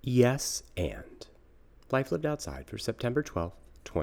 Yes, and. Life Lived Outside for September 12th,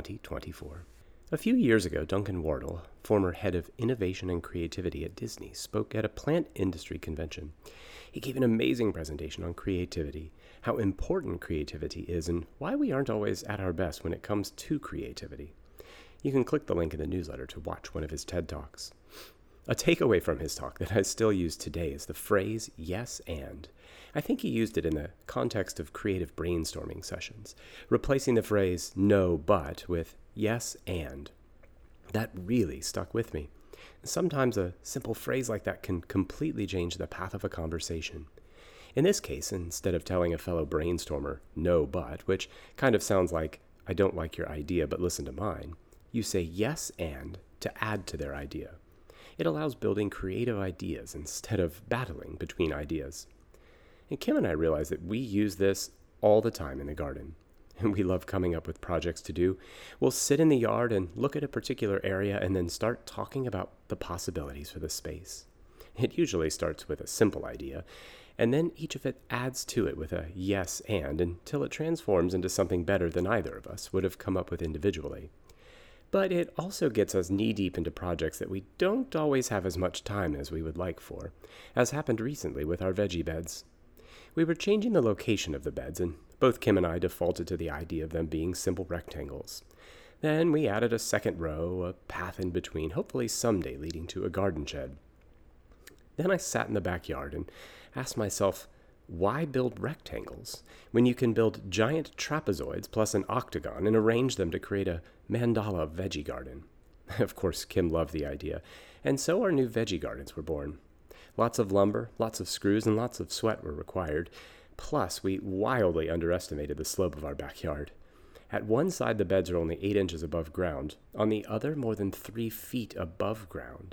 2024. A few years ago, Duncan Wardle, former head of innovation and creativity at Disney, spoke at a plant industry convention. He gave an amazing presentation on creativity, how important creativity is, and why we aren't always at our best when it comes to creativity. You can click the link in the newsletter to watch one of his TED Talks. A takeaway from his talk that I still use today is the phrase, yes, and. I think he used it in the context of creative brainstorming sessions, replacing the phrase, no, but, with yes, and. That really stuck with me. Sometimes a simple phrase like that can completely change the path of a conversation. In this case, instead of telling a fellow brainstormer, no, but, which kind of sounds like, I don't like your idea, but listen to mine, you say yes, and, to add to their idea. It allows building creative ideas instead of battling between ideas. And Kim and I realize that we use this all the time in the garden. And we love coming up with projects to do. We'll sit in the yard and look at a particular area and then start talking about the possibilities for the space. It usually starts with a simple idea, and then each of it adds to it with a yes and until it transforms into something better than either of us would have come up with individually. But it also gets us knee-deep into projects that we don't always have as much time as we would like for, as happened recently with our veggie beds. We were changing the location of the beds, and both Kim and I defaulted to the idea of them being simple rectangles. Then we added a second row, a path in between, hopefully someday leading to a garden shed. Then I sat in the backyard and asked myself, why build rectangles when you can build giant trapezoids plus an octagon and arrange them to create a mandala veggie garden? Of course, Kim loved the idea, and so our new veggie gardens were born. Lots of lumber, lots of screws, and lots of sweat were required. Plus, we wildly underestimated the slope of our backyard. At one side, the beds are only 8 inches above ground. On the other, more than 3 feet above ground.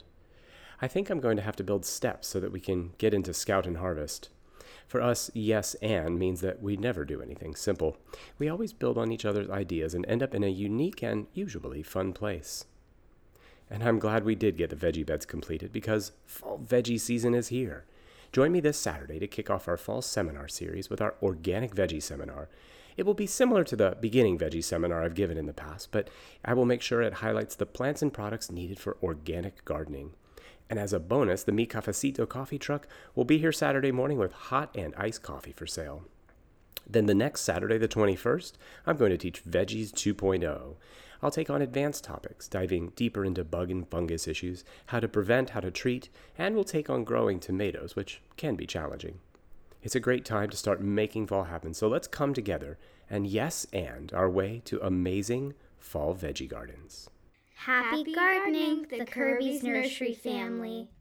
I think I'm going to have to build steps so that we can get into scout and harvest. For us, yes and means that we never do anything simple. We always build on each other's ideas and end up in a unique and usually fun place. And I'm glad we did get the veggie beds completed because fall veggie season is here. Join me this Saturday to kick off our fall seminar series with our Organic Veggie Seminar. It will be similar to the Beginning Veggie Seminar I've given in the past, but I will make sure it highlights the plants and products needed for organic gardening. And as a bonus, the Mi Cafecito coffee truck will be here Saturday morning with hot and iced coffee for sale. Then the next Saturday, the 21st, I'm going to teach Veggies 2.0. I'll take on advanced topics, diving deeper into bug and fungus issues, how to prevent, how to treat, and we'll take on growing tomatoes, which can be challenging. It's a great time to start making fall happen, so let's come together and yes and our way to amazing fall veggie gardens. Happy gardening, the Kirby's Nursery family.